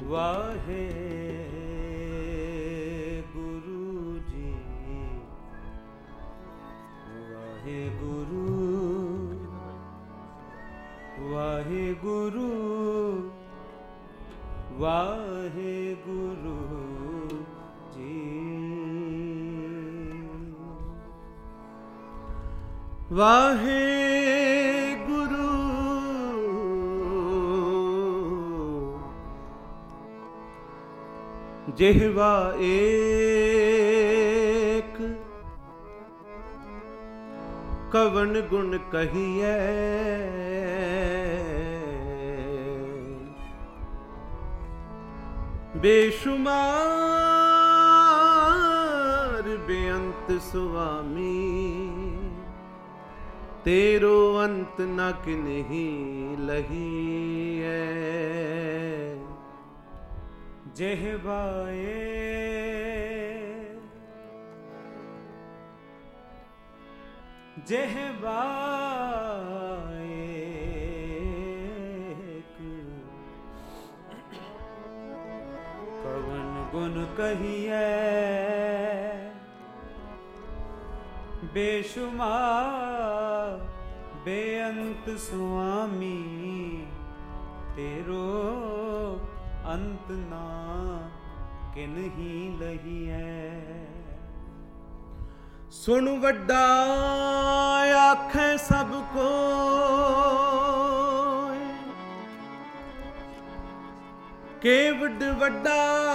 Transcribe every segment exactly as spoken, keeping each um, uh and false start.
ਵਾਹੇ ਗੁਰੂ ਜੀ, ਵਾਹਿਗੁਰੂ ਵਾਹਿਗੁਰੂ ਵਾਹਿਗੁਰੂ ਜੀ, ਵਾਹਿਗੁਰੂ ਜਿਹਵਾ ਏਕ ਕਵਨ ਗੁਣ ਕਹੀਐ, ਬੇਸ਼ੁਮਾਰ ਬੇਅੰਤ ਸੁਆਮੀ, ਤੇਰੋ ਅੰਤ ਨ ਕਿਨਹੀ ਲਹੀਐ। ਜਿਹਵਾ ਏਕ ਜਿਹਵਾ ਏਕ ਕਵਨ ਗੁਣ ਕਹੀਐ, ਬੇਸ਼ੁਮਾਰ ਬੇਅੰਤ ਸੁਆਮੀ, ਤੇਰੋ ਅੰਤ ਨਾ ਕਿਨਹੀ ਲਹੀਐ। ਸੁਣ ਵੱਡਾ ਆਖੈ ਸਭ ਕੋਇ, ਕੇਵਡ ਵੱਡਾ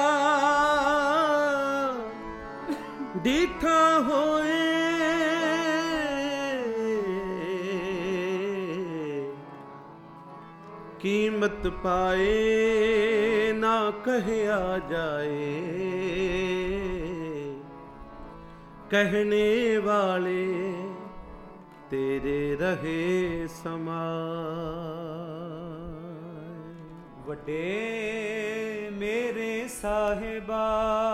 ਡੀਠਾ ਹੋਏ, ਕੀਮਤ ਪਾਏ ਨਾ ਕਹਿਆ ਜਾਏ। ਕਹਿਣੇ ਵਾਲੇ ਤੇਰੇ ਰਹੇ ਸਮਾਏ। ਵੱਡੇ ਮੇਰੇ ਸਾਹਿਬਾ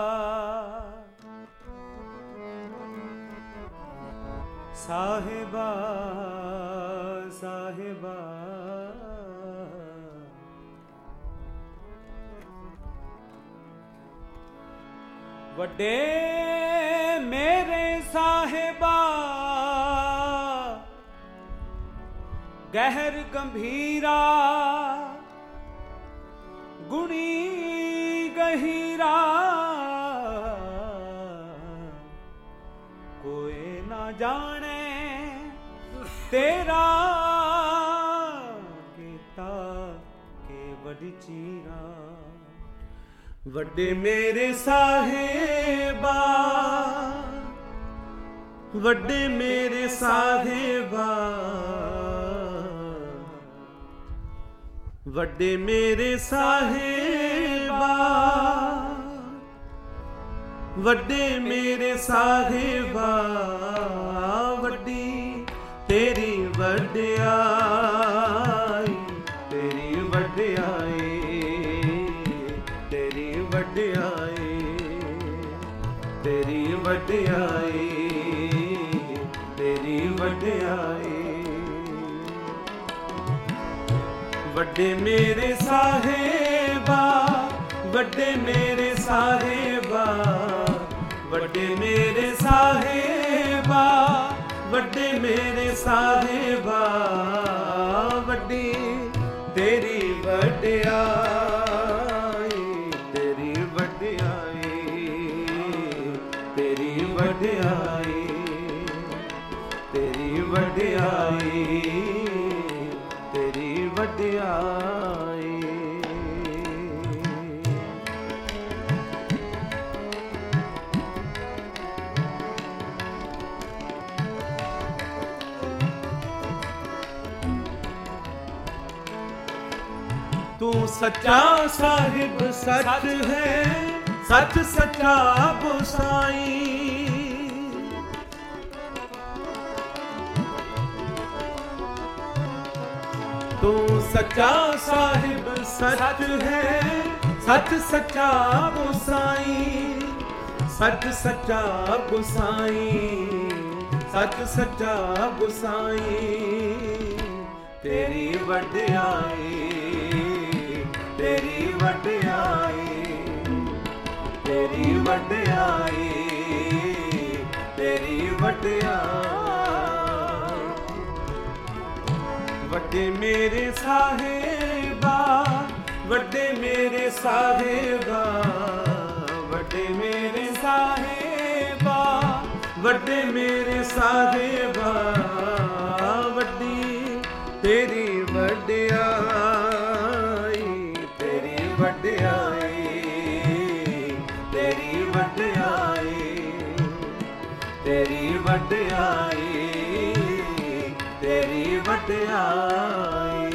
ਸਾਹਿਬਾ ਸਾਹਿਬਾ, ਵੱਡੇ ਮੇਰੇ ਸਾਹਿਬਾ, ਗਹਿਰ ਗੰਭੀਰਾ ਗੁਣੀ ਗਹੀਰਾ, ਕੋਈ ਨਾ ਜਾਣੇ ਤੇਰਾ ਕੀਤਾ ਕੇਵਡ ਚੀਰਾ। ਵੱਡੇ ਮੇਰੇ ਸਾਹਿਬਾ, ਵੱਡੇ ਮੇਰੇ ਸਾਹਿਬਾ, ਵੱਡੇ ਮੇਰੇ ਸਾਹਿਬਾ, ਵੱਡੇ ਮੇਰੇ ਸਾਹਿਬਾ, ਵੱਡੀ ਤੇਰੀ ਵਡਿਆਈ, ਤੇਰੀ ਵਡਿਆਈ, ਤੇਰੀ ਵਡਿਆਈ, ਤੇਰੀ ਵਡਿਆਈ, ਤੇਰੀ ਵਡਿਆਈ। ਵੱਡੇ ਮੇਰੇ ਸਾਹਿਬਾ, ਵੱਡੇ ਮੇਰੇ ਸਾਹਿਬਾ, ਵੱਡੇ ਮੇਰੇ ਸਾਹਿਬਾ, ਵੱਡੇ ਮੇਰੇ ਸਾਹਿਬਾ, ਵੱਡੀ ਤੇਰੀ ਵਡਿਆਈ, ਤੇਰੀ ਵਡਿਆਈ, ਤੇਰੀ ਵਡਿਆਈ, ਤੇਰੀ ਵਡਿਆਈ, ਤੇਰੀ ਵਡਿਆਈ। ਤੂੰ ਸੱਚਾ ਸਾਹਿਬ ਸੱਚ ਹੈ, ਸੱਚ ਸੱਚਾ ਗੋਸਾਈ। ਤੂੰ ਸੱਚਾ ਸਾਹਿਬ ਸੱਚ ਹੈ, ਸੱਚ ਸੱਚਾ ਗੋਸਾਈ, ਸੱਚ ਸੱਚਾ ਗੋਸਾਈ, ਸੱਚ ਸੱਚਾ ਗੋਸਾਈ। ਤੇਰੀ ਵਡਿਆਈ, ਤੇਰੀ ਵਡਿਆਈ, तेरी वड्याई, तेरी वड्याई। वड्डे मेरे साहिबा, वड्डे मेरे साहिबा, वड्डे मेरे साहिबा, वड्डे मेरे साहिबा, वड्डी तेरी वड्याई, तेरी वड्याई, तेरी वड्याई, तेरी वड्याई, तेरी वड्याई।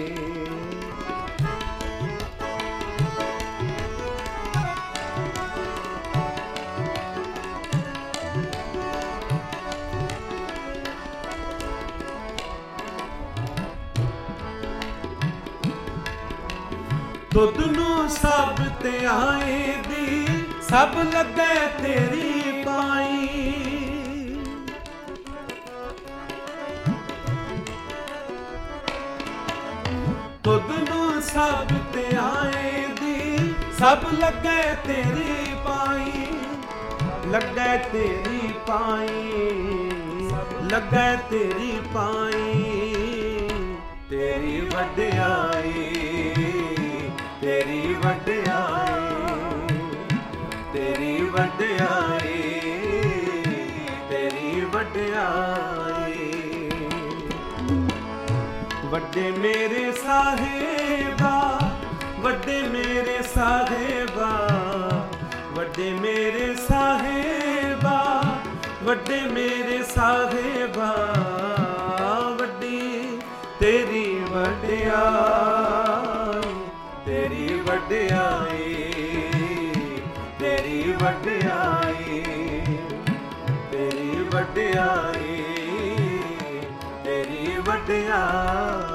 दुध नूं सब ते आए दी, सब लगे तेरी पाई। दुध नूं सब ते आए दी, सब लगे तेरी पाई, लगे तेरी पाई, लगे तेरी पाई। तेरी वड्याई, तेरी वड्याई, तेरी वड्याई, तेरी वड्याई। वड्डे मेरे साहिबा, वड्डे मेरे साहिबा, वड्डे मेरे साहिबा, वड्डे मेरे साहिबा, वड्डी तेरी वड्याई, तेरी वड्याई, तेरी वड्याई, तेरी वड्याई, तेरी वड्याई।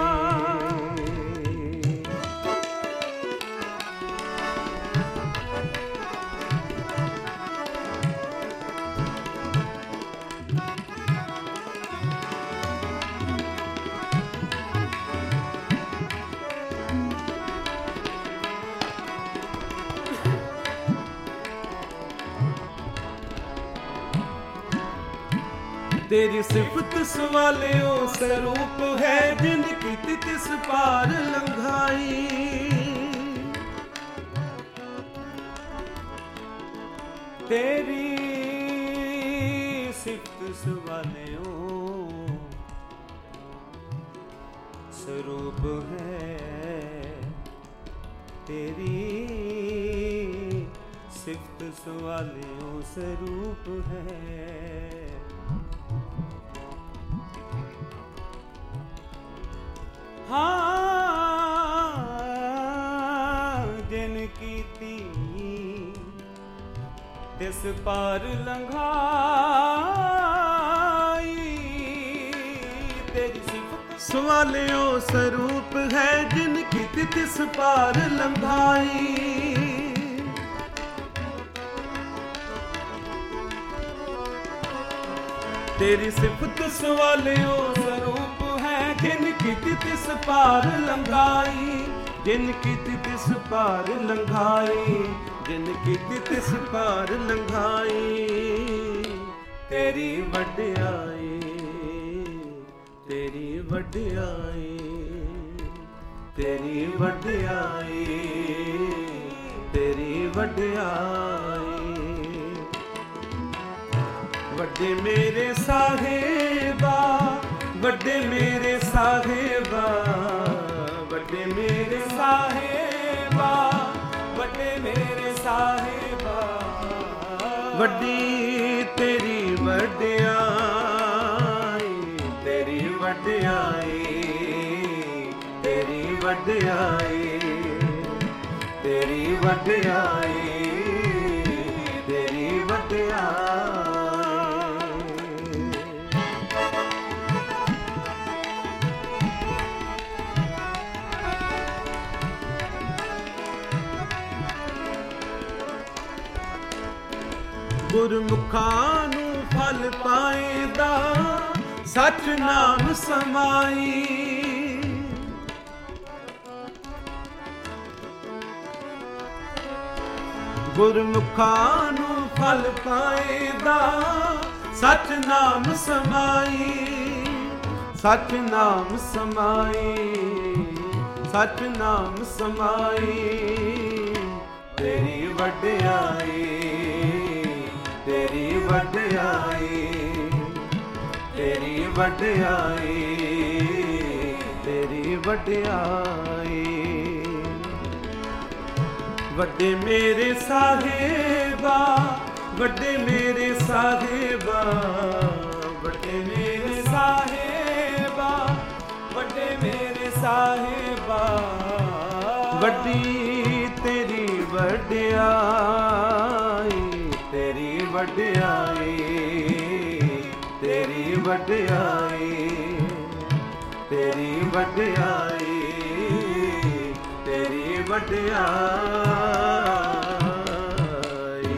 तेरी सिफत सवाले ओ स्वरूप है, जिन कीती तिस पार लंघाई। तेरी सिफत सवाले ओ स्वरूप है, तेरी सिफत सवाले ओ स्वरूप है। हाँ जिन कीती तिस पार लंघाई। तेरी सिफत सवाले ओ स्वरूप है, जिन कीती तिस पार लंघाई। तेरी सिफत सवाले ओ स्वरूप है, जिन कीती तिस पार लंघाई, जिन कीती तिस पार लंघाई, जिन कीती तिस पार लंघाई। तेरी वड्याई, तेरी वड्याई, तेरी वड्याई, तेरी वड्याई। वड्डे मेरे साहिबा, वड्डे मेरे साहिबा, वड्डे मेरे साहिबा, वड्डे मेरे साहिबा, वड्डी तेरी वड्याई, तेरी वड्याई, तेरी वड्याई, तेरी वड्याई, तेरी वड्याई। गुरमुखां नूं फल पाएदा, सच नाम समाई। ਗੁਰਮੁਖਾਂ ਨੂੰ ਫਲ ਪਾਏਦਾ ਸਚ ਨਾਮ ਸਮਾਈ ਸਚ ਨਾਮ ਸਮਾਈ ਸਚ ਨਾਮ ਸਮਾਈ ਤੇਰੀ ਵਡਿਆਈ ਤੇਰੀ ਵਡਿਆਈ ਤੇਰੀ ਵਡਿਆਈ ਤੇਰੀ ਵਡਿਆਈ ਵੱਡੇ ਮੇਰੇ ਸਾਹਿਬਾ ਵੱਡੇ ਮੇਰੇ ਸਾਹਿਬਾ ਵੱਡੇ ਮੇਰੇ ਸਾਹਿਬਾ ਵੱਡੇ ਮੇਰੇ ਸਾਹਿਬਾ ਵੱਡੀ ਤੇਰੀ ਵਡਿਆਈ ਤੇਰੀ ਵਡਿਆਈ ਤੇਰੀ ਵਡਿਆਈ ਤੇਰੀ ਵਡਿਆਈ ਤੇਰੀ ਵਡਿਆਈ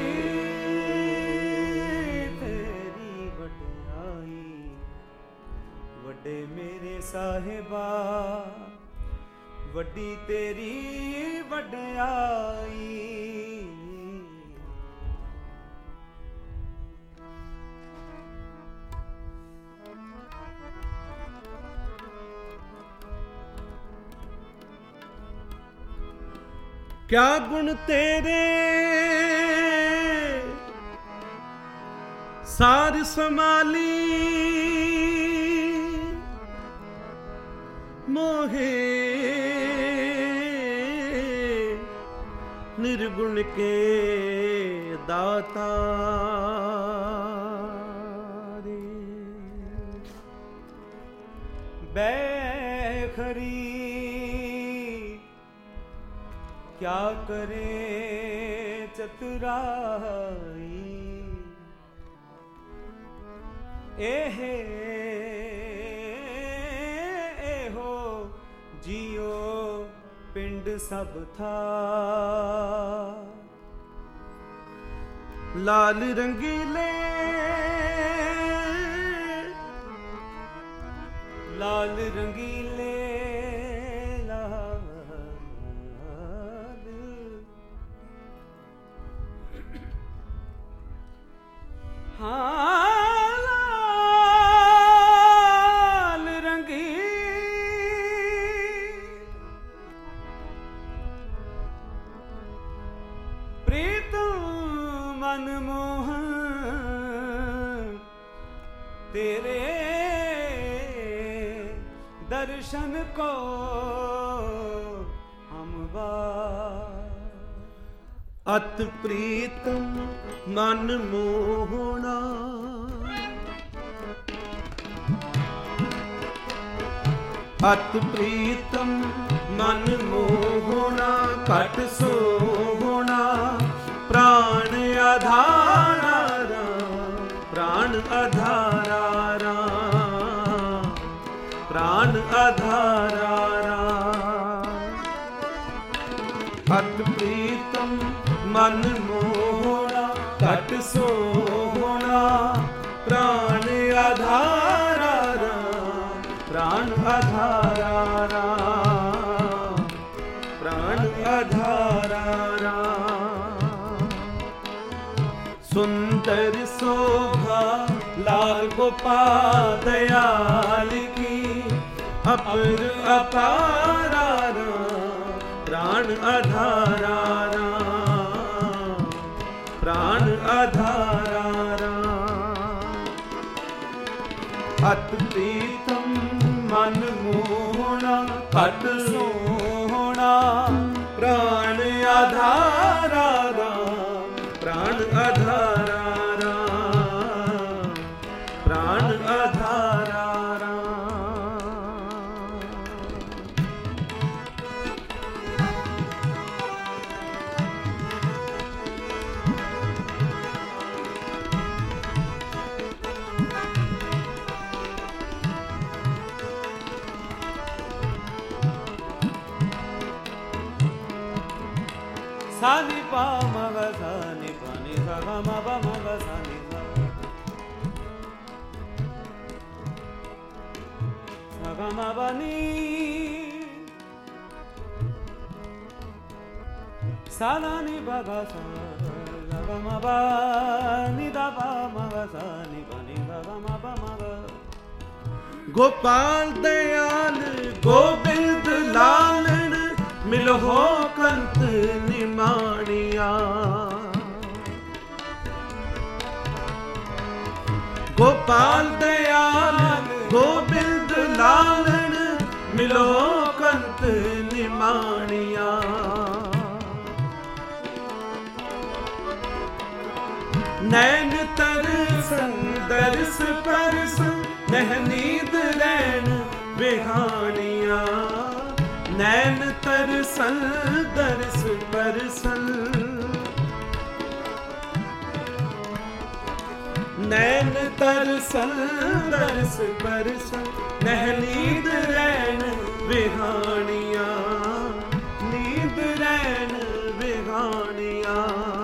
ਤੇਰੀ ਵਡਿਆਈ ਵੱਡੇ ਮੇਰੇ ਸਾਹਿਬਾ ਵੱਡੀ ਤੇਰੀ ਵਡਿਆਈ क्या गुण तेरे सार समाली मोहे निर्गुण के दाता रे बैखरी क्या करे चतुराई एहे एहो जियो पिंड सब था लाल रंगीले लाल रंगीले हाल रंगी प्रीत मनमोहन तेरे दर्शन को हम अत प्रीतम मन मोहना अत प्रीतम मन मोहना कट सोहना प्राण आधारा प्राण आधारा प्राण आधारा अत प्रीतम मन मोहना कट सोहना प्राण आधारा प्राण आधारा प्राण आधारा सुंदर शोभा लाल गोपाल दयाल की अपर अपारा प्राण आधारा प्राण आधारा अत प्रीतम मन मोहना कट सोहना प्राण आधारा प्राण आधारा प्राण आधारा सानी पा मग सानी पानी सा ग म प मग सानी सा सा ग म प नी Sala ni ba ga sa la ba ma ba ni da ba ma ga sa ni ba ni da ba ma ba ma ga. Gopal Dayal Gobind Lalan Milho Kant Nimaniya. Gopal Dayal Gobind Lalan Milho Kant Nimaniya. नैन तरसन दरस परस नह नींद रैन बिहानिया. नैन तरसन दरस person नैन तरसन दरस person नह नींद रैन बिहानिया. नींद रैन बिहानिया.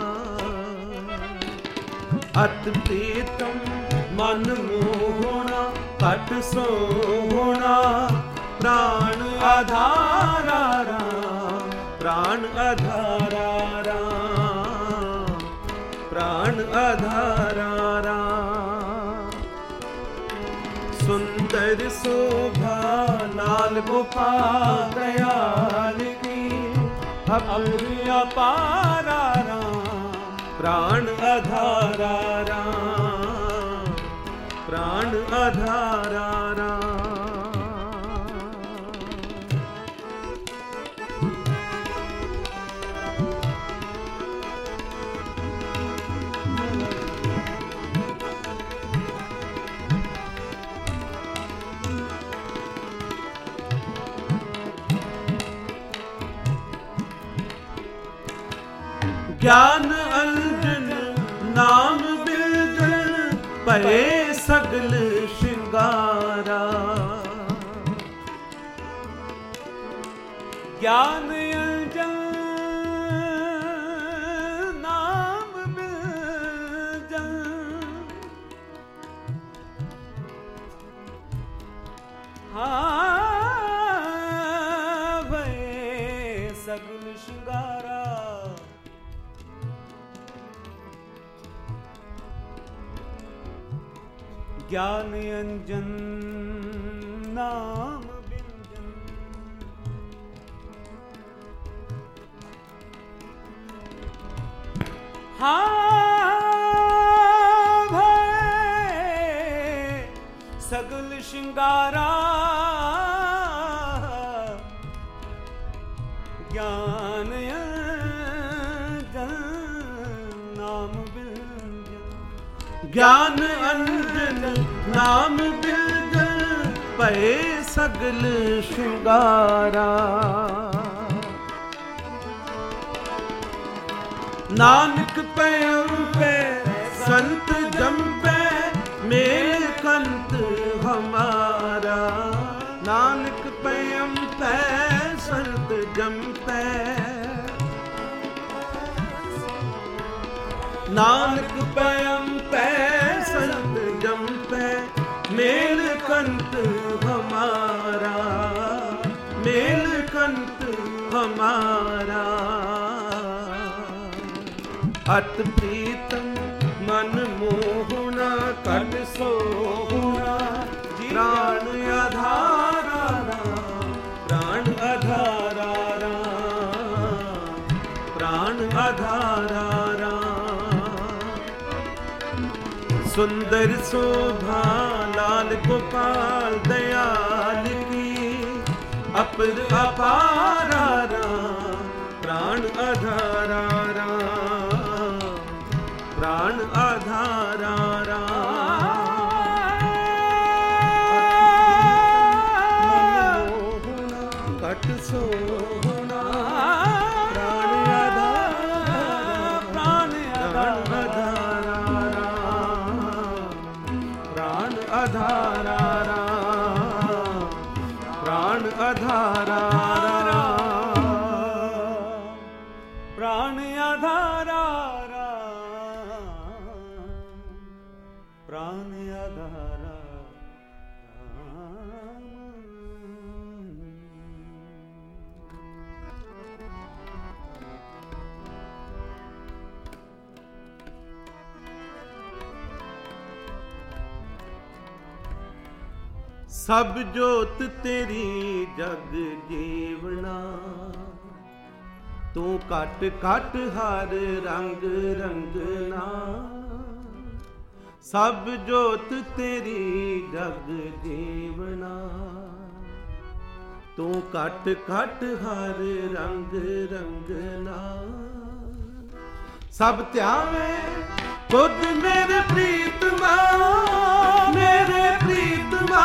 अत प्रीतम मन मोहना कट सोहना. प्राण आधारा राम प्राण आधारा राम प्राण आधारा राम. सुंदर शोभा लाल गोपाल दयाल की अपूर्व अपारा राम. प्राण आधारा राम प्राण आधारा राम. ज्ञान अंजन नाम बिलगन परे सगल श्रृंगारा. ज्ञान अंजन नाम बिलगन हाँ भय सगल श्रृंगारा. ज्ञान अंजन नाम बिंजन हाँ भय सगल श्रृंगारा. ज्ञान अंजन नाम बिंजन. ज्ञान अंजन नाम बिलगन पए सगल श्रृंगारा. नानक पयम पे संत जम पे मेल कंत हमारा. नानक पयम पे संत जम पे नानक पयम पे संत जम पे मेल कंत हमारा. मेल कंत हमारा. अत प्रीतम मन मोहना कट सोहना. प्राण आधारा राम प्राण आधारा राम प्राण आधारा राम. सुंदर शोभा लाल गोपाल दयाल की अपर अपारा राम प्राण आधारा राम प्राण आधारा राम. कट सोहना प्राण आधारा प्राण आधारा प्राण आधारा प्राण आधारा प्राण आधारा प्राण आधारा. ਸਭ ਜੋਤ ਤੇਰੀ ਜਗ ਜੀਵਣਾ, ਤੂੰ ਘਟ ਘਟ ਹਰ ਰੰਗ ਰੰਗਨਾ। ਸਭ ਜੋਤ ਤੇਰੀ ਜਗ ਜੀਵਣਾ, ਤੂੰ ਘਟ ਘਟ ਹਰ ਰੰਗ ਰੰਗਨਾ। ਸਭ ਧਿਆਵੇ ਖੁਦ ਮੇਰੇ ਪ੍ਰੀਤਮਾ, ਮੇਰੇ ਪ੍ਰੀਤਮਾ।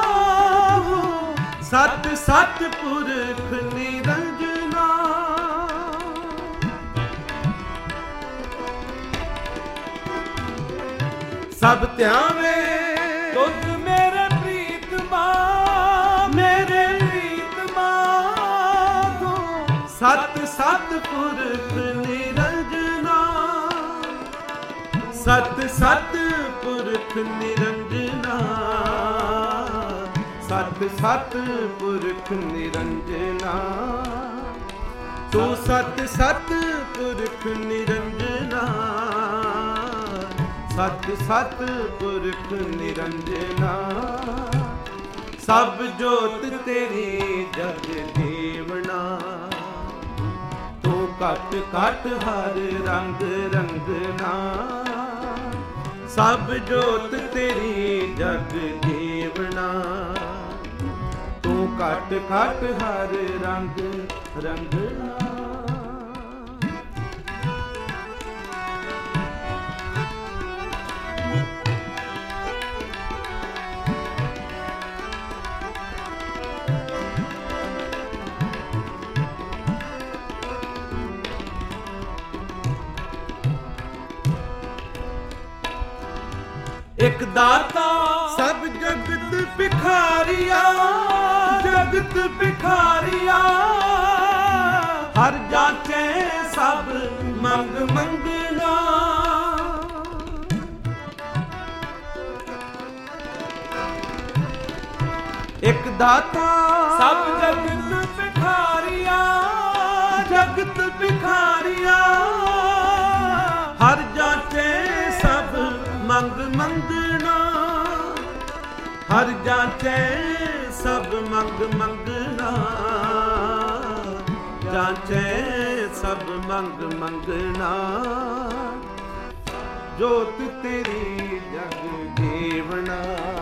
ਸਤ ਸਤ ਪੁਰਖ ਨਿਰੰਜਨਾ, ਸਭ ਧਿਆਵੇ ਖੁਦ ਮੇਰੇ ਪ੍ਰੀਤਮਾ, ਮੇਰੇ ਪ੍ਰੀਤਮਾ। ਸਤ ਸਤ ਪੁਰਖ ਨਿਰੰਜਨਾ, ਸਤ ਸਤ ਪੁਰਖ ਨਿਰੰਜਨਾ। ਸਤ ਸਤ ਪੁਰਖ ਨਿਰੰਜਨਾ, ਤੂੰ ਸਤ ਸਤ ਪੁਰਖ ਨਿਰੰਜਨਾ। ਸਤ ਸਤ ਪੁਰਖ ਨਿਰੰਜਨਾ, ਸਭ ਜੋਤ ਤੇਰੀ ਜਗ ਜੀਵਣਾ। ਤੂੰ ਘਟ ਘਟ ਹਰ ਰੰਗ ਰੰਗਨਾ, ਸਭ ਜੋਤ ਤੇਰੀ ਜਗ ਜੀਵਣਾ। ਤੂੰ ਘਟ ਘਟ ਹਰ ਰੰਗ ਰੰਗਨਾ। ਇੱਕ ਦਾਤਾ ਸਭ ਜਗਤ ਭਿਖਾਰੀਆ, ਜਗਤ ਭਿਖਾਰੀਆ। ਹਰ ਜਾਚੇ ਸਭ ਮੰਗ ਮੰਗਣਾ, ਇੱਕ ਦਾਤਾ ਸਭ ਜਗਤ ਭਿਖਾਰੀਆ, ਜਗਤ ਭਿਖਾਰੀਆ। ਹਰ ਜਾਚੇ ਸਭ ਮੰਗ ਮੰਗਣਾ, ਹਰ ਜਾਚੇ ਸਭ ਮੰਗ ਮੰਗਣਾ। ਜਾਚੇ ਸਭ ਮੰਗ ਮੰਗਣਾ, ਜੋਤ ਤੇਰੀ ਜਗ ਜੀਵਣਾ।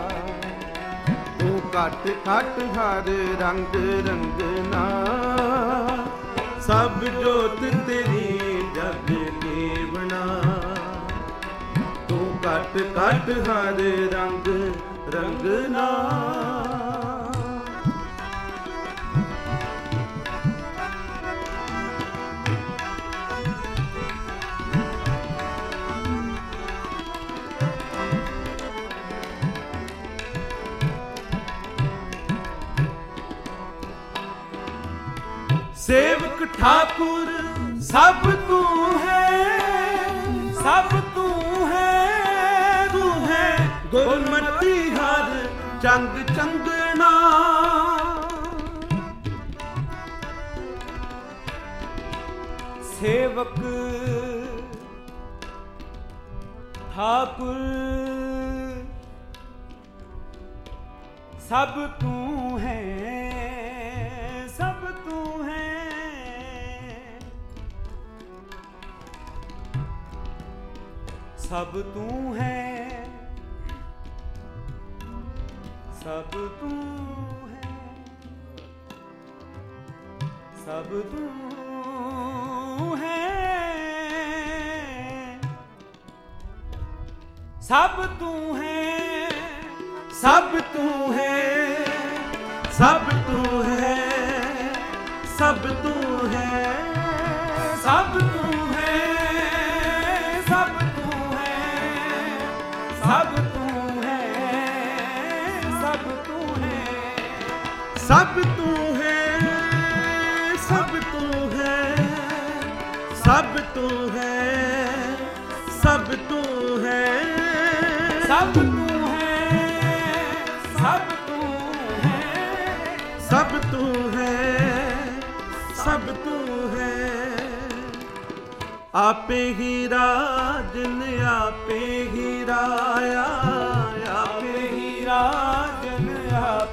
ਤੂੰ ਘਟ ਘਟ ਹਰ ਰੰਗ ਰੰਗਨਾ, ਸਭ ਜੋਤ ਤੇਰੀ ਜਗ ਜੀਵਣਾ। ਘਟ ਘਟ ਹਰ ਰੰਗ ਰੰਗਨਾ। ਸੇਵਕ ਠਾਕੁਰ ਸਭ ਤੂੰ ਹੈ, ਸਭ ਤੂੰ ਹੈ। ਗੁਰਮਤਿ ਹਰ ਚੰਗ ਚੰਗਣਾ, ਸੇਵਕ ਠਾਕੁਰ ਸਭ ਤੂੰ ਹੈ, ਸਭ ਤੂੰ ਹੈ। ਸਭ ਤੂੰ ਹੈ, ਸਭ ਤੂੰ ਹੈ, ਸਭ ਤੂੰ ਹੈ। ਸਭ ਤੂੰ ਹੈ, ਸਭ ਤੂੰ ਹੈ, ਸਭ ਤੂੰ ਹੈ, ਸਭ ਤੂੰ ਹੈ। ਸਭ ਤੂੰ ਹੈ, ਸਭ ਤੂੰ ਹੈ, ਸਭ ਤੂੰ ਹੈ, ਸਭ ਤੂੰ ਹੈ। ਸਭ ਤੂੰ ਹੈ, ਸਭ ਤੂੰ ਹੈ, ਸਭ ਤੂੰ ਹੈ, ਸਭ ਤੂੰ ਹੈ। ਸਭ ਤੂੰ ਹੈ, ਸਭ ਤੂੰ ਹੈ, ਸਭ ਤੂੰ ਹੈ, ਸਭ ਤੂੰ ਹੈ। आपे ही राजन आपे ही राया, आपे ही राजन आपे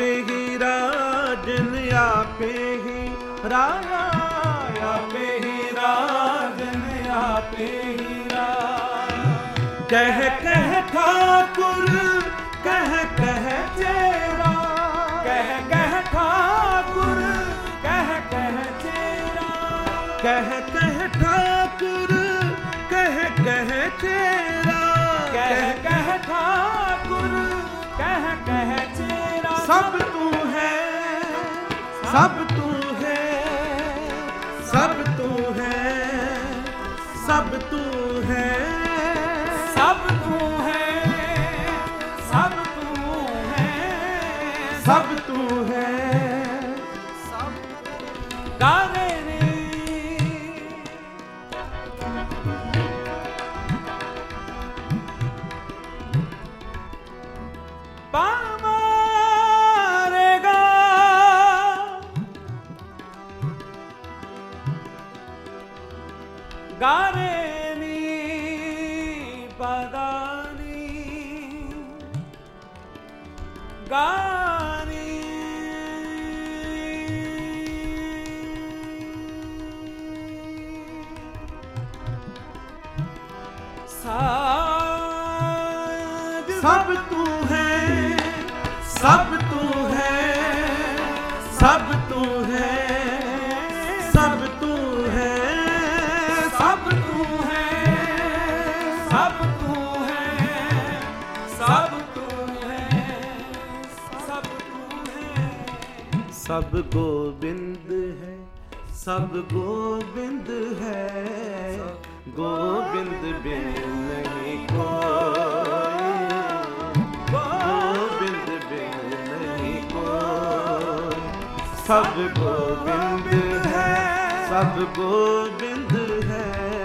आपे ही राजन आपे ही राया, आपे ही राजन आपे ही राया। कह कह ठाकुर कह कह चेरा, कह कह ठाकुर कह कह चेरा, कह कह ठाकुर कह कह चेरा, कह कह ठाकुर कह कह चेरा। सब तू है, सब तू है, सब तू है, सब तू है, सब तू है, सब तू है, सब तू है, सब गाने रे। पामारेगा गारे नी पदानी गानी सब तू है, सब तू है, सब तू है, सब तू है, सब तू है, सब तू है, सब तू है, सब तू है। सब गोविंद है, सब गोविंद है, गोविंद बिन नहीं कोई, गोविंद बिन नहीं कोई। सब गोविंद है, सब गोविंद है,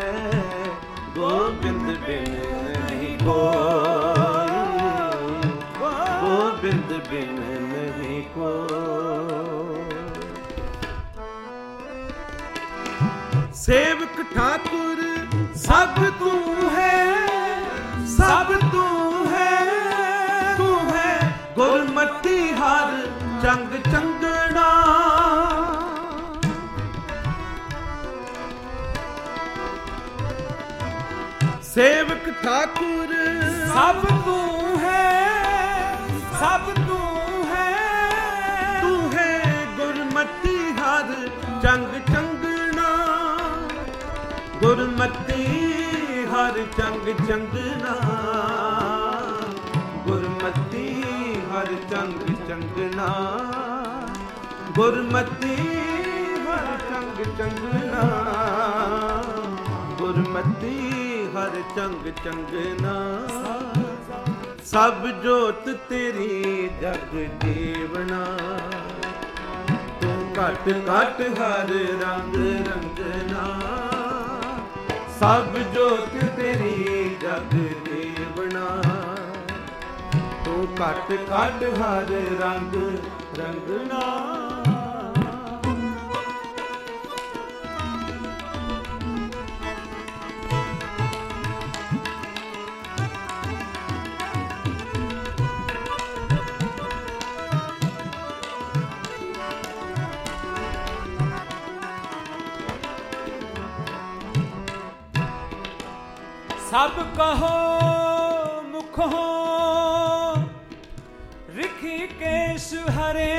गोविंद बिन नहीं कोई, गोविंद बिन नहीं कोई। सेवक ठाकुर सब तू है, सब तू है, तू है गुरमति हर चंग चंगना। सेवक ठाकुर सब तू है, सब तू है, तू है गुरमति हर चंग चंगना। गुरमति हर चंग चंगना, गुरमति हर चंग चंगना, गुरमति हर चंग चंगना, गुरमति हर चंग चंगना। सब जोत तेरी जग जीवना, तू घट घट हर रंग रंगना। सब जोत तेरी जग जीवना, तू घट घट हर रंग रंगना। सब कहो मुख हो ऋषिकेश हरे,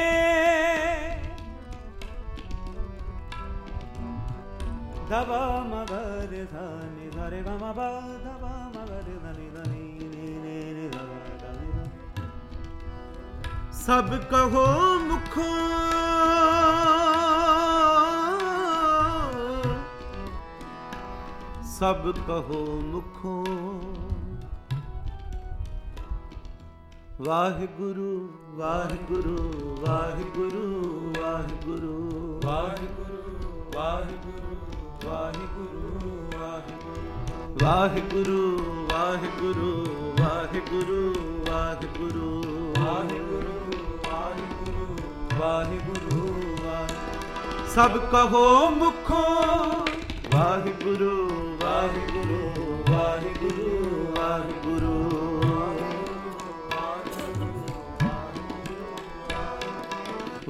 दबा मगर धनि धरे गमा बा, दबा मगर धनि धनि नी नी नी दबा धनि। सब कहो मुख सब कहो मुखो, वाहिगुरु वाहिगुरु वाहिगुरु वाहिगुरु वाहिगुरु वाहिगुरु वाहिगुरु वाहिगुरु वाहिगुरु वाहिगुरु वाहिगुरु वाहिगुरु वाहिगुरु वाहिगुरु। सब कहो मुखो वाहिगुरु वाहिगुरु वाहिगुरु वाहिगुरु।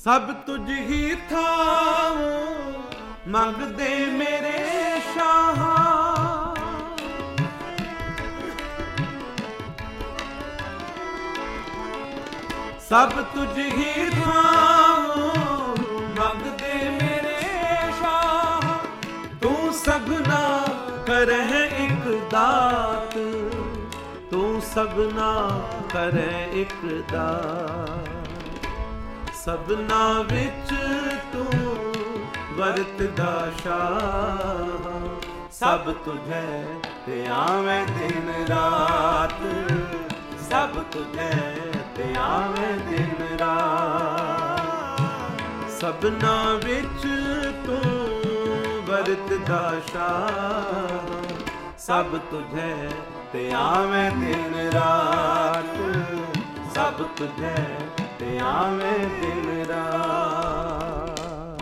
सब तुझ ही थाओ मंगदे मेरे शाह, सब तुझ ही थाओ मंगदे मेरे शाह। तू सबना करह एक दात, तू सबना करह एक दात। सबना विच तू वरतदा शाह, सब तुझे ते आवे दिन रात, सब तुझे ते आवे दिन रात। सबना विच तू वरतदा शाह, सब तुझे ते आवे दिन रात, सब तुझे ते आवे दिन रात।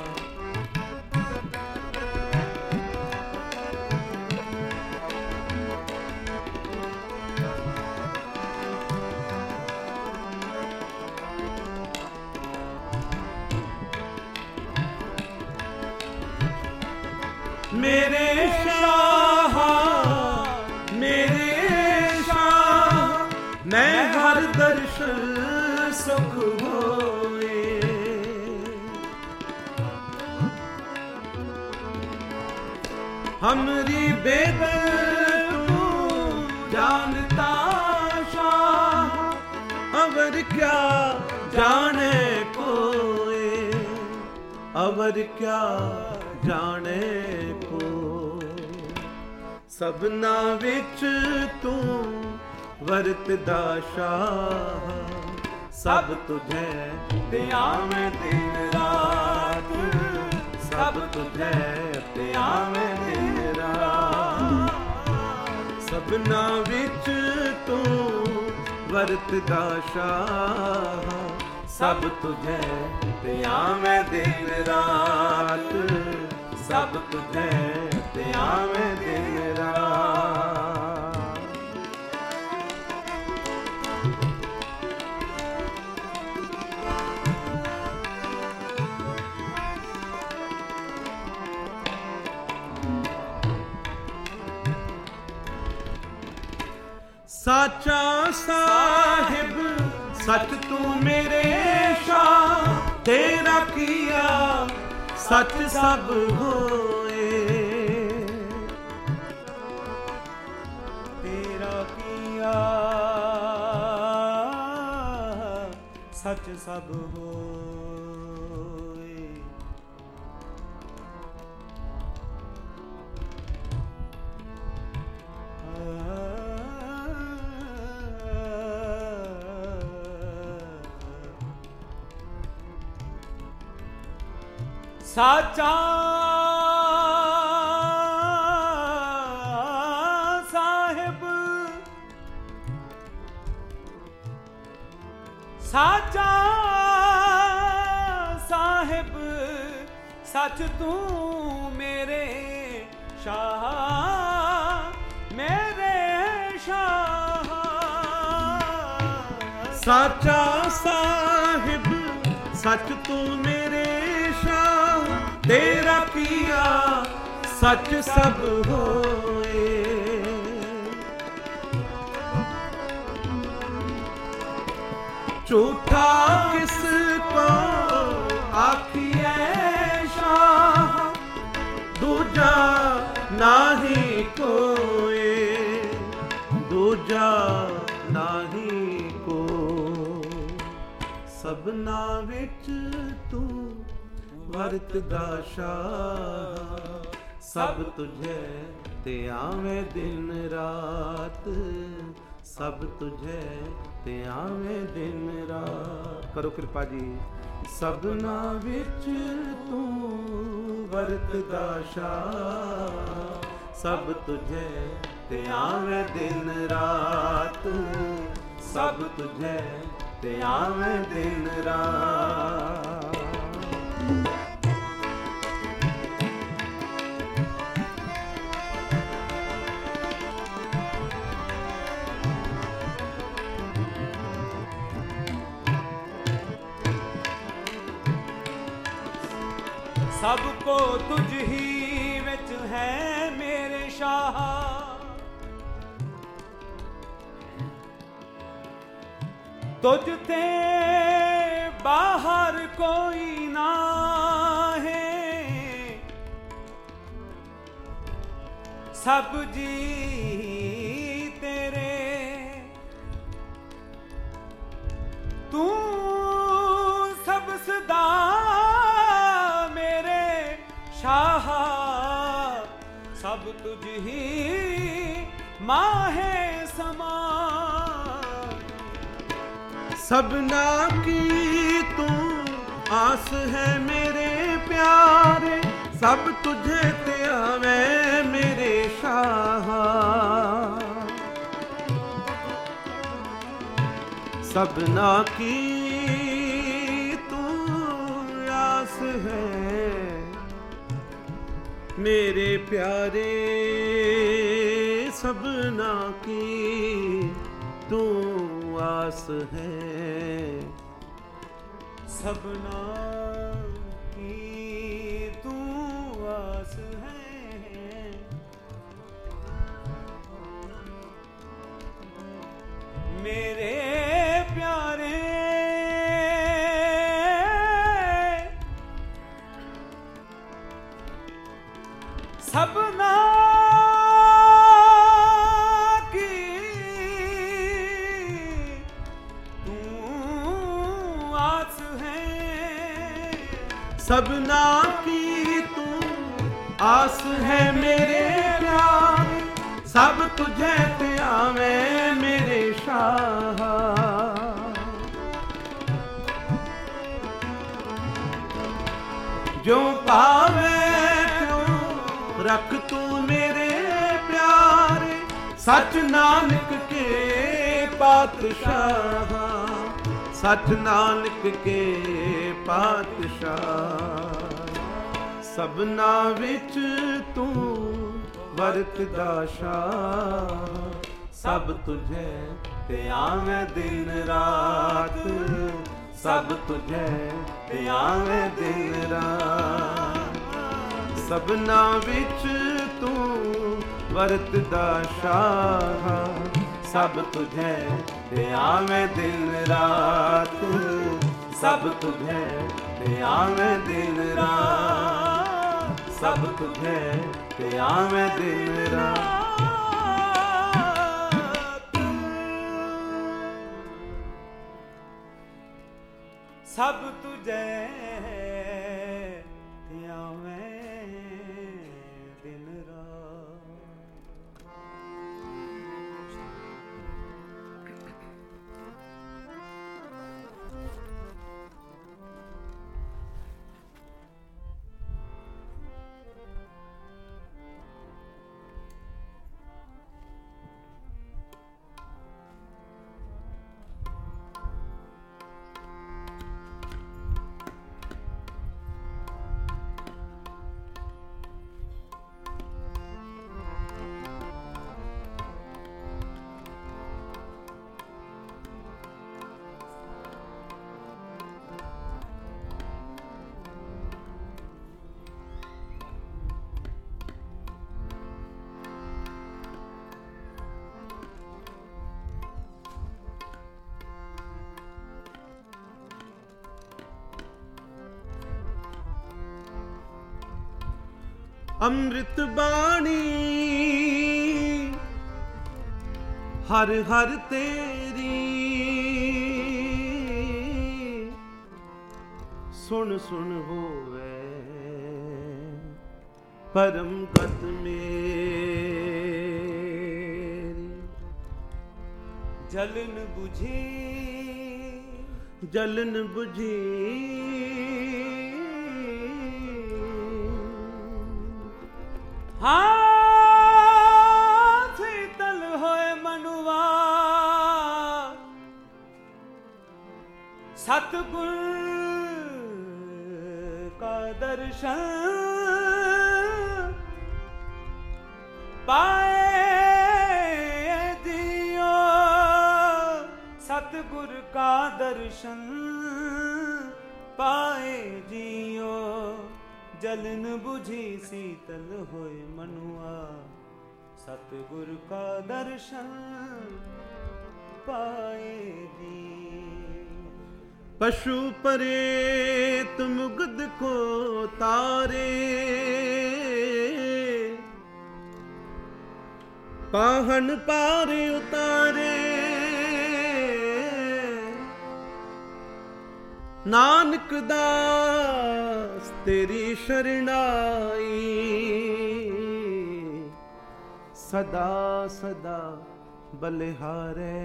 मेरे शाह मेरे शाह, मैं हर दर्शन सुख होए। हमरी बेद तू जानता शाह, अवर क्या जाने कोई, अवर क्या जाने को। सबना विच तू वरतदा शाह, सब तुझे ते आवे दिन रात, सब तुझे ते आवे दिन रात। सबना विच तू वरतदा शाह, सब तुझे ते आवे दिन रात, सब तुझे ते आवे दिन रात। साचा साहिब सच तू मेरे शाह, तेरा किया सच सब होए। तेरा किया सच सब होए। साचा साहिब साचा साहिब सच तू मेरे शाह, मेरे शाह। साचा साहिब सच तू मेरे शाह, तेरा किया सच सब होए। झूठा किसको आखिए शाह, दूजा नाही कोई, दूजा नाही को। सबना विच तू वरतदा शाह, सब तुझे ते आवे दिन रात, सब तुझे ते आवे दिन रात। करो कृपा जी। सबना विच तू वरतदा शाह, सब तुझे ते आवे दिन रात, सब तुझे ते आवे दिन रात। सबको तुझ ही विच है मेरे शाह। तुझ ते बाहर कोई ना है, सब जी तेरे। तू सब सदा मेरे शाह, सब तुझ ही माहे समा। सबना की तू आस है मेरे प्यारे, सब तुझे ते आवे मेरे शाह। सबना की तू आस है मेरे प्यारे, सबना की तू आस है। सबना की तू आस है, मेरे प्यारे। सबना सबना की तू आस है मेरे प्यार, सब तुझे ते आवे मेरे शाह। जो पावे तो रख तू मेरे प्यारे, सच नानक के पातशाह। सच नानक के पातशाह। सबना विच तू वरतदा शाह, सब तुझे ते आवे दिन रात, सब तुझे ते आवे दिन रात। सबना विच तू वरतदा शाह, सब तुझे ते आवे दिन रात, सब तुझे ते आवे दिन रात, सब तुझे ते आवे दिन रात। सब तुझे ते आवे दिन रात। अमृत बाणी हर हर तेरी, सुन सुन होवे परम गत मेरी। जलन बुझी जलन बुझी हाँ शीतल होए मनुआ, सतगुर का दर्शन पाए दियो, सतगुर का दर्शन पाए जियो। जलन बुझी शीतल होए मनुआ, सतगुर का दर्शन पाएगी। पशु परे तुम मुग्ध को तारे, पाहन पार उतारे। नानक दास तेरी शरणाई, सदा सदा बलिहारे।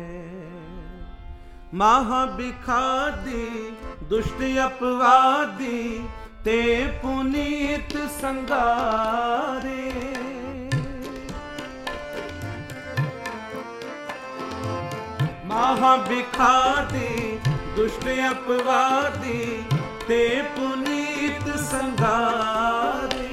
महा बिखादी दुष्ट अपवादी, ते पुनीत संगारे। महा बिखादी दुष्ट अपवादी, ते पुनीत संगारे।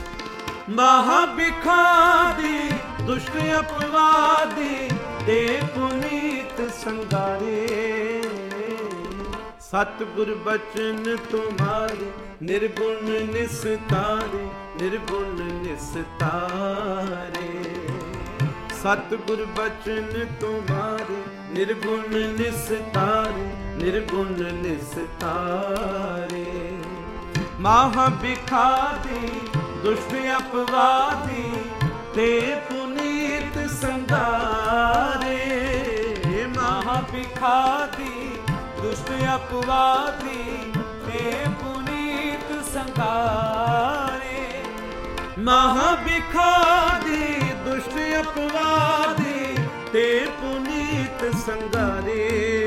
महाबिखादी दुष्ट अपवादी, ते पुनीत संगारे। सतगुर बचन तुम्हारे, निर्गुण निस्तारे, निर्गुण निस्तारे। सतगुर बचन तुम्हारे, निर्गुण निस्तारे, निर्गुण निस्तारे। महाबिखादी दुष्ट अपवादी, ते पुनीत संगारे। महाबिखादी दुष्ट अपवादी, ते पुनीत संगारे। महाबिखादी दुष्ट अपवादी, ते पुनीत संगारे।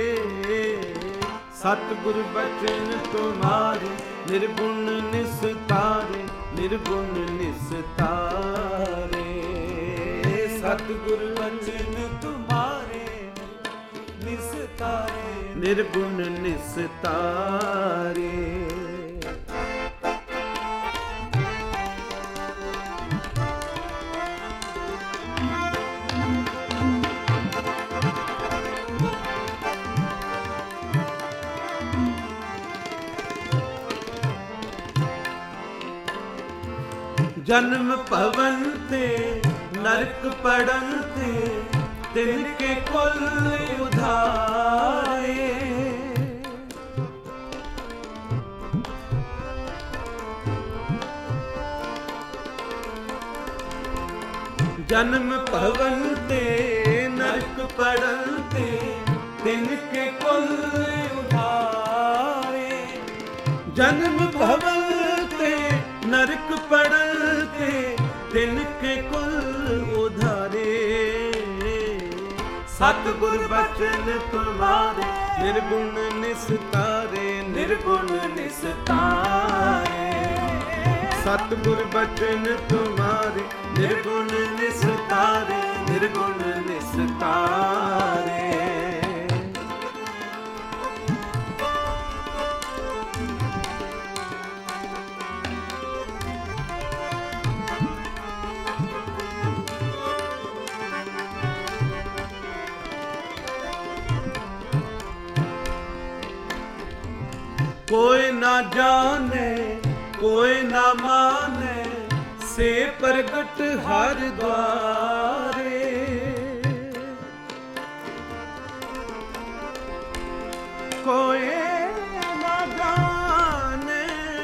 सतगुर बचन तुम्हारे, निर्गुण निस्तारे, निर्गुण निस्तारे। सतगुर बचन तुम्हारे, निस्तारे, निर्गुण निस्तारे। जन्म पवन ते नरक पड़न ते, तिनके कुल उधारे। जन्म पवन ते नरक पड़न ते, तिनके कुल उधारे। जन्म भवन ते नरक पड़ते, तिनके कुल उधारे। सतगुर बचन तुम्हारे, निर्गुण निस्तारे, निर्गुण निस्तारे। सतगुर बचन तुम्हारे, निर्गुण निस्तारे, निर्गुण निस्तारे। कोई ना जाने कोई ना माने, से प्रगट हर द्वारे। कोई ना जाने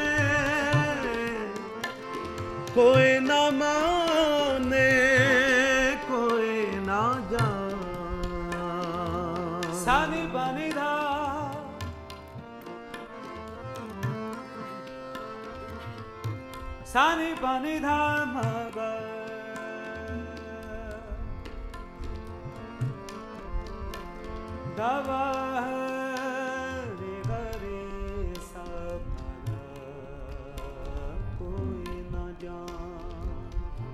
कोई ना माने, कोई ना जाने। सानी बानी धा सानी पानी धाम दवा रे गरे सब कोई न जान।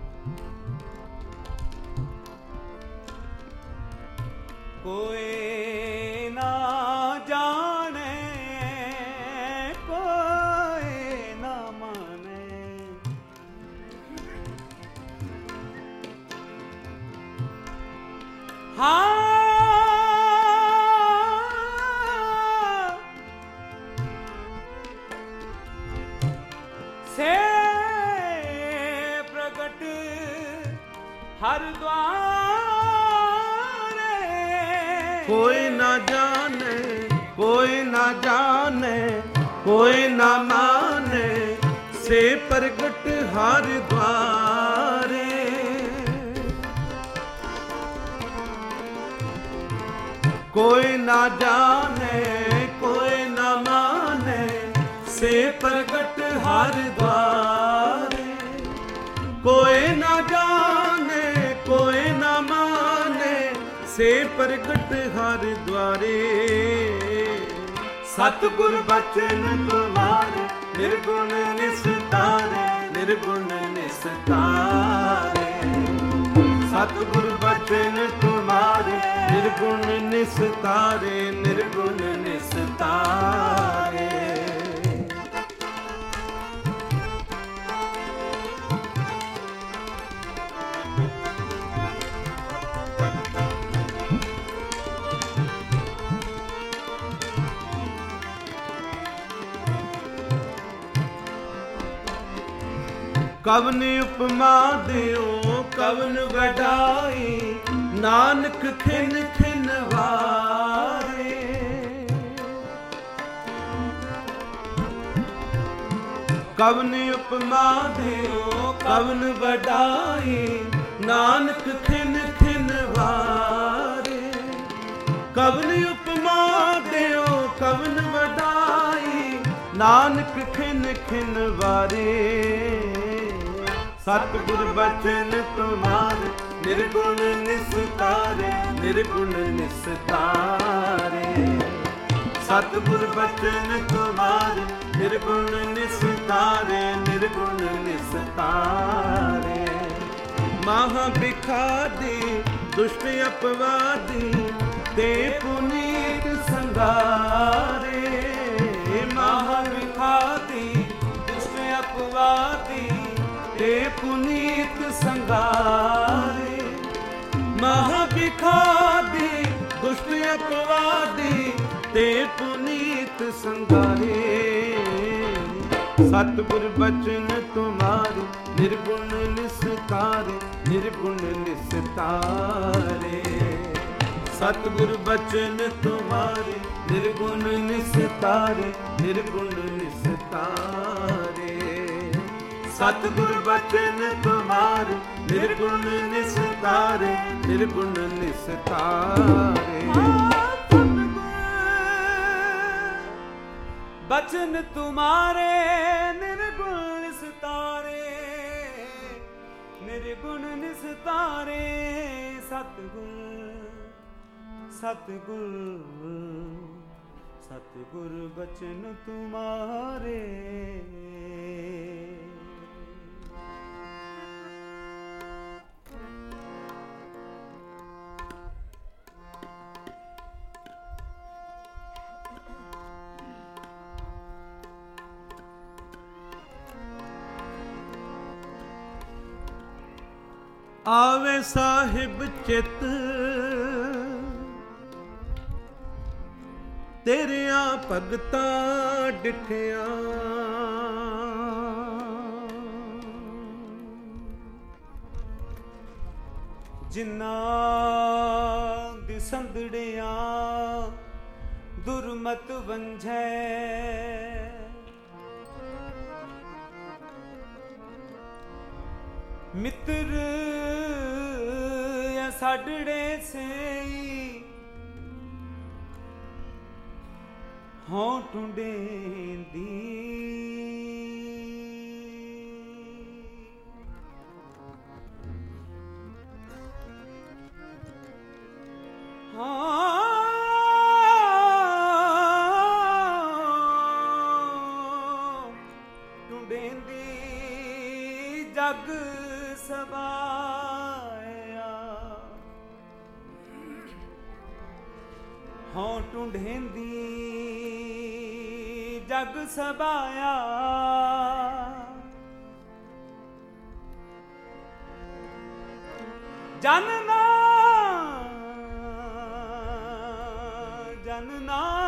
कोई ना जाने कोई ना माने, हाँ से ਹਰ ਦੁਆਰੇ। ਕੋਈ ਨਾ ਜਾਣੇ ਕੋਈ ਨਾ ਜਾਣੇ ਕੋਈ ਨਾ ਮਾਨੇ, ਸੇ ਪ੍ਰਗਟ ਹਰ ਦੁਆਰੇ। ਕੋਈ ਨਾ ਜਾਣੇ ਕੋਈ ਨਾ ਮਾਨੇ, ਸੇ ਪ੍ਰਗਟ ਹਰ ਦੁਆਰੇ। ਕੋਈ ਨਾ ਜਾਣੇ ਕੋਈ ਨਾ ਮਾਨੇ, ਸੇ ਪ੍ਰਗਟ ਹਰ ਦੁਆਰੇ। ਸਤਿਗੁਰ ਬਚਨ ਤੁਮਾਰੇ, ਨਿਰਗੁਣ ਨਿਸਤਾਰੇ, ਨਿਰਗੁਣ ਨਿਸਤਾਰੇ। ਸਤਿਗੁਰ ਬਚਨ ਤੁਮਾਰੇ, ਨਿਰਗੁਣ ਨਿਸਤਾਰੇ, ਨਿਰਗੁਣ ਨਿਸਤਾਰੇ। ਕਵਨ ਉਪਮਾ ਦਿਓ ਕਵਨ ਵਡਾਈ, ਨਾਨਕ ਖਿਨ ਖਿਨ ਵਾਰੇ। ਕਵਨ ਉਪਮਾ ਦਿਓ ਕਵਨ ਵਡਾਈ, ਨਾਨਕ ਖਿਨ ਖਿਨ ਵਾਰੇ। ਕਵਨ ਉਪਮਾ ਦਿਓ ਕਵਨ ਵਡਾਈ, ਨਾਨਕ ਖਿਨ ਖਿਨ ਵਾਰੇ। ਸਤਿਗੁਰ ਬਚਨ ਤੁਮਾਰੇ, ਨਿਰਗੁਣ ਨਿਸਤਾਰੇ, ਨਿਰਗੁਣ ਨਿਸਤਾਰੇ। ਸਤਿਗੁਰ ਬਚਨ ਤੁਮਾਰੇ, ਨਿਰਗੁਣ ਨਿਸਤਾਰੇ, ਨਿਰਗੁਣ ਨਿਸਤਾਰੇ। ਮਹਾ ਬਿਖਾਦੀ ਦੁਸ਼ਟ ਅਪਵਾਦੀ, ਤੇ ਪੁਨੀਤ ਸੰਘਾਰੇ। ਮਹਾ ਬਿਖਾਦੀ ਦੁਸ਼ਟ ਅਪਵਾਦੀ, ਤੇ ਪੁਨੀਤ ਸੰਘਾਰੇ। ਮਹਾ ਬਿਖਾਦੀ ਦੁਸ਼ਟ ਅਪਵਾਦੀ, ਤੇ ਪੁਨੀਤ ਸੰਘਾਰੇ। ਸਤਿਗੁਰ ਬਚਨ ਤੁਮਾਰੇ, ਨਿਰਗੁਣ ਨਿਸਤਾਰੇ, ਨਿਰਗੁਣ ਨਿਸਤਾਰੇ। ਸਤਿਗੁਰ ਬਚਨ ਤੁਮਾਰੇ, ਨਿਰਗੁਣ ਨਿਸਤਾਰੇ, ਨਿਰਗੁਣ ਨਿਸਤਾਰੇ। ਸਤਿਗੁਰ ਬਚਨ ਤੁਮਾਰੇ, ਨਿਰਗੁਣ ਨਿਸਤਾਰੇ, ਨਿਰਗੁਣ ਨਿਸਤਾਰੇ। ਬਚਨ ਤੁਮਾਰੇ, ਨਿਰਗੁਣ ਨਿਸਤਾਰੇ, ਨਿਰਗੁਣ ਨਿਸਤਾਰੇ। ਸਤਿਗੁਰ ਸਤਿਗੁਰ ਸਤਿਗੁਰ ਬਚਨ ਤੁਮਾਰੇ। ਆਵੇ ਸਾਹਿਬ ਚਿਤ, ਤੇਰਿਆਂ ਭਗਤਾਂ ਡਿਠਿਆ। ਜਿਨ੍ਹਾਂ ਦੀ ਸੰਦੜਿਆਂ ਦੁਰਮਤ ਵੰਝੈ। ਮਿੱਤਰ ਆ ਸਾਡੜੇ ਸਈ, ਹੋਂ ਟੁੰਡੇਂਦੀ। ਹਾਂ ਟੁੰਡੇਂਦੀ ਜਗ ਸਵਾਇਆ। ਹੋਂ ਟੁੰਡੇਂਦੀ ਜਗ ਸਵਾਇਆ। ਜਨ ਨਾ ਜਨ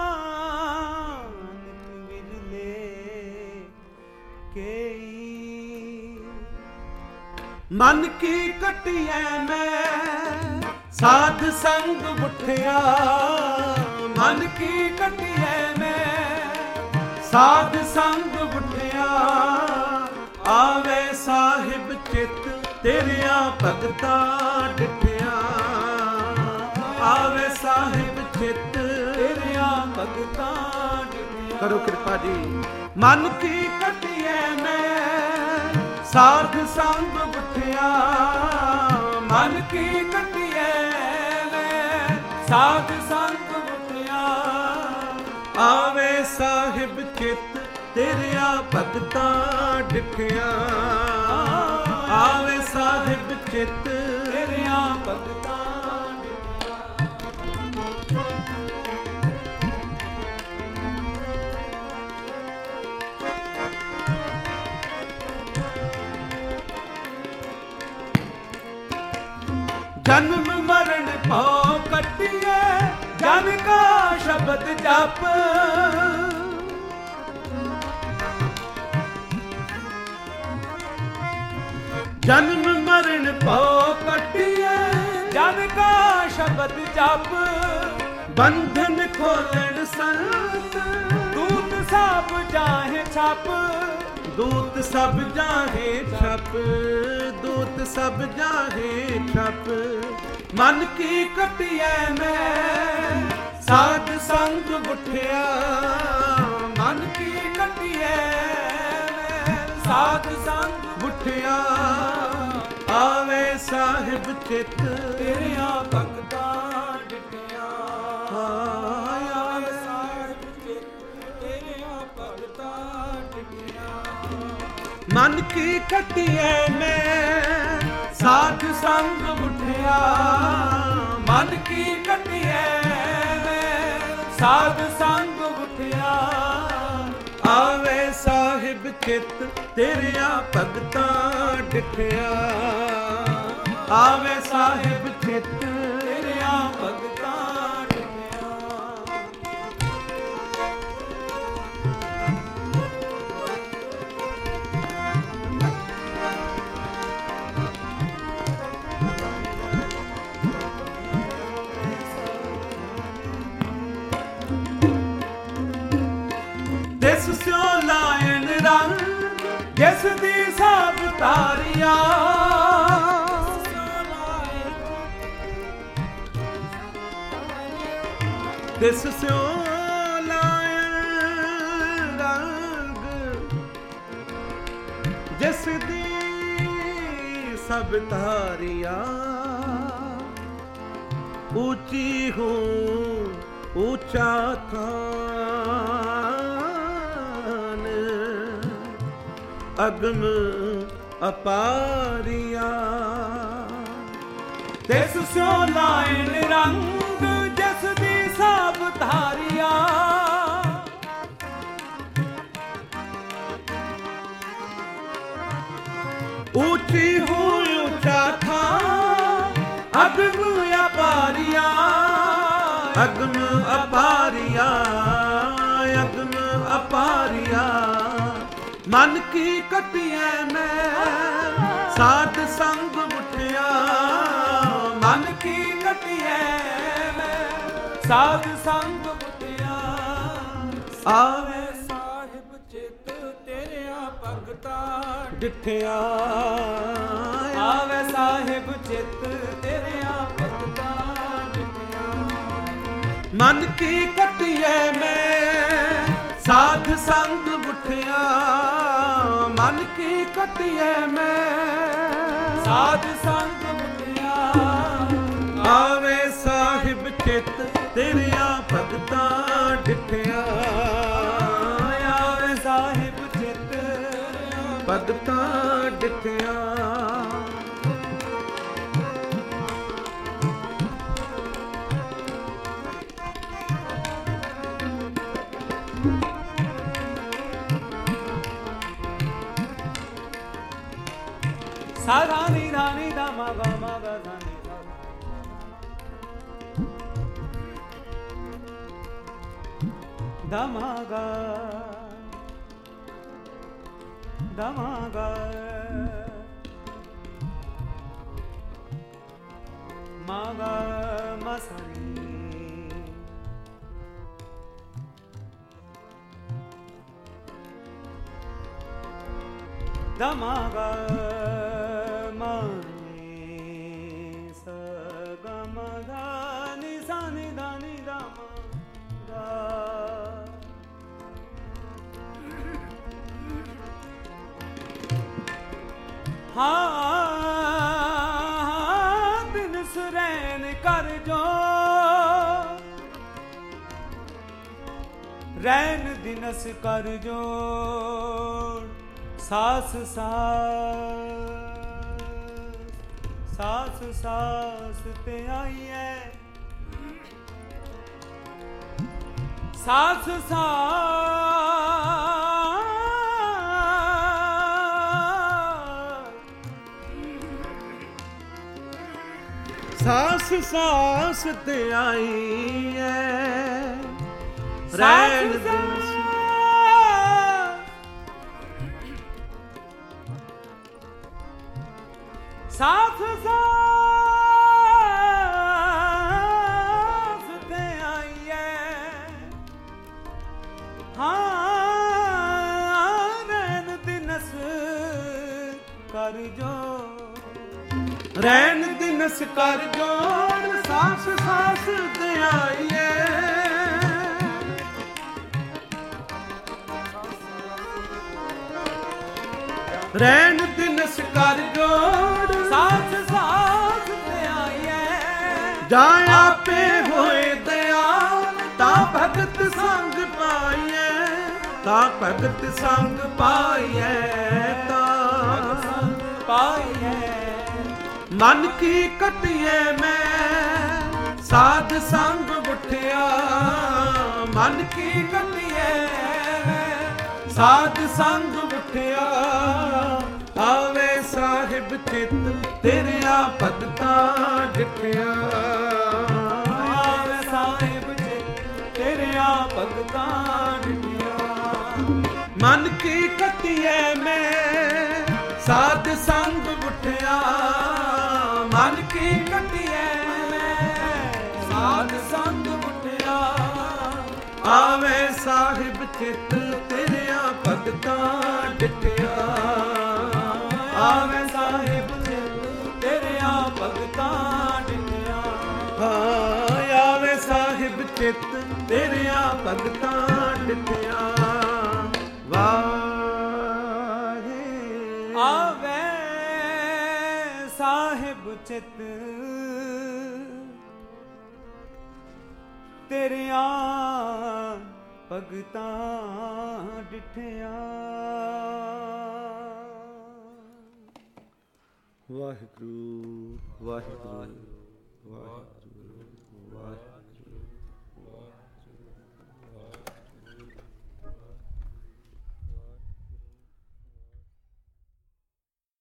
ਨਾਨਕ ਵਿਰਲੇ ਕੇਈ। ਮਨ ਕੀ ਕਟਿਐ ਮੈਂ ਸਾਧ ਸੰਗ ਬੁੱਠਿਆ, ਮਨ ਕੀ ਕਟਿਐ ਮੈਂ ਸਾਧ ਸੰਗ ਬੁੱਠਿਆ। ਆਵੇ ਸਾਹਿਬ ਚਿੱਤ ਤੇਰਿਆਂ ਭਗਤਾਂ ਡਿਠਿਆ, ਆਵੇ ਸਾਹਿਬ ਚਿੱਤ ਤੇਰਿਆਂ ਭਗਤਾਂ ਡਿਠਿਆ। ਕਰੋ ਕਿਰਪਾ ਜੀ। ਮਨ ਕੀ ਕਟਿਐ ਮੈਂ ਸਾਧ ਸੰਗ ਬੁੱਠਿਆ, ਮਨ ਕੀ ਕਟਿਐ ਮੈਂ ਸਾਧ ਸੰਗ ਬੁੱਠਿਆ। ਆਵੇ ਸਾਹਿਬ ਚਿੱਤ ਤੇਰਿਆਂ ਭਗਤਾਂ ਡਿਠਿਆ, ਆਵੇ ਸਾਹਿਬ ਚਿੱਤ ਤੇਰਿਆਂ ਭਗਤਾਂ ਡਿਠਿਆ। ਜਨਮ ਮਰਨ ਭਉ ਕੱਟਿਐ ਜਨ ਕਾ ਸ਼ਬਦ ਜਪ, ਜਨਮ ਮਰਨ ਭਉ ਕੱਟਿਐ ਜਨ ਕਾ ਸ਼ਬਦ ਜਪ। ਬੰਧਨ ਖੋਲਣ ਸੰਤ ਦੂਤ ਸਭ ਜਾਹੇ ਛਪ, ਦੂਤ ਸਭ ਜਾਹੇ ਛਪ, ਦੂਤ ਸਭ ਜਾਹੇ ਛਪ। ਮਨ ਕੀ ਕਟਿਐ ਮੈਂ ਸਾਧ ਸੰਗ ਬੁੱਠਿਆ, ਮਨ ਕੀ ਕਟਿਐ ਮੈਂ ਸਾਧ ਸੰਗ ਬੁੱਠਿਆ। ਆਵੇ ਸਾਹਿਬ ਚਿੱਤ ਤੇਰਿਆਂ ਭਗਤਾਂ ਡਿਠਿਆ, ਆਵੇ ਸਾਹਿਬ ਚਿੱਤ ਤੇਰਿਆਂ ਭਗਤਾਂ ਡਿਠਿਆ। ਮਨ ਕੀ ਕਟਿਐ ਮੈਂ ਸਾਧ ਸੰਗ ਬੁੱਠਿਆ, ਮਨ ਕੀ ਕਟਿਐ ਮੈਂ ਸਾਧ ਸੰਗ ਬੁੱਠਿਆ। ਆਵੇ ਸਾਹਿਬ ਚਿੱਤ ਤੇਰਿਆਂ ਭਗਤਾਂ ਡਿਠਿਆ, ਆਵੇ ਸਾਹਿਬ ਚਿੱਤ ਤੇਰਿਆਂ ਭਗਤਾਂ ਡਿਠਿਆ। ਦਿਸ ਸਿਓ ਲਾਇਨ ਰੰਗ ਜਿਸ ਦੀ ਸਭ ਤਾਰੀਆਂ, ਦਿਸ ਸਿਓ ਲਾਇਨ ਰੰਗ ਜਿਸ ਦੀ ਸਭ ਤਾਰੀਆਂ। ਉੱਚੀ ਹੋ ਉੱਚਾ ਥਾਨ ਅਗਮ ਅਪਾਰੀਆ। ਤਿਸ ਸਿਓ ਲਾਇਨ ਰੰਗ ਜਿਸ ਦੀ ਸਭ ਧਾਰੀਆ। ਉੱਚੀ ਹੋਇ ਉੱਚਾ ਥਾਨ ਅਗਮ ਅਪਾਰੀਆ, ਅਗਮ ਅਪਾਰੀਆ, ਅਗਮ ਅਪਾਰੀਆ। ਮਨ ਕੀ ਕਟਿਐ ਮੈਂ ਸਾਧ ਸੰਗ ਬੁੱਠਿਆ, ਮਨ ਕੀ ਕਟਿਐ ਮੈਂ ਸਾਧ ਸੰਗ ਬੁੱਠਿਆ। ਆਵੇ ਸਾਹਿਬ ਚਿੱਤ ਤੇਰਿਆਂ ਭਗਤਾਂ ਡਿਠਿਆ, ਆਵੇ ਸਾਹਿਬ ਚਿੱਤ ਤੇਰਿਆਂ ਭਗਤਾਂ ਡਿਠਿਆ। ਮਨ ਕੀ ਕਟਿਐ ਮੈਂ ਸਾਧ ਸੰਗ ਬੁੱਠਿਆ, ਮਨ ਕੀ ਕਟਿਐ ਮੈਂ ਸਾਧ ਸੰਗ ਬੁੱਠਿਆ। ਆਵੇ ਸਾਹਿਬ ਚਿੱਤ ਤੇਰਿਆਂ ਭਗਤਾਂ ਡਿਠਿਆ, ਆਵੇ ਸਾਹਿਬ ਚਿੱਤ ਭਗਤਾਂ ਡਿਠਿਆ। sa da ni da ni da ma ga ma ga da ni da da ma ga da ma ga ma ga ma sa ni da ma ga ma ni sa ga ma da ni sa ni da ni da ma ga ha bin surैन कर जो रैन दिनस कर जो सास सास सास सास ते आई है सास सास सास सास ते आई है रैन दिनस साथ साथ ते आई है हाँ रैन दिनस कर जो रैन दिनस कर जोड़ सास सास ते आई है रैन दिनस कर जोड़ सास सास ते आई है जा आपे होए दयाल ता भगत संग पाइए ता भगत संग पाइए ता संग पाइए मन की कटिए मैं साध संग उठिया मन की कटिए मैं साध संग उठिया आवे साहिब चित तेरिया भगतां डिठिया आवे साहिब चित तेरिया भगतां डिठिया मन की कटिए मैं साध संग उठिया मन की कटिए मैं साध संग उठिया आवे साहिब चित तेरिया भगतां डिठिया आवे साहिब चित तेरिया भगतां डिठिया हाँ आवे साहिब चित तेरिया भगतां डिठिया वाहे आवे साहिब चित तेरिया भगतां डिठिया ਵਾਹਿਗੁਰੂ ਵਾਹਿਗੁਰੂ ਵਾਹਿਗੁਰੂ।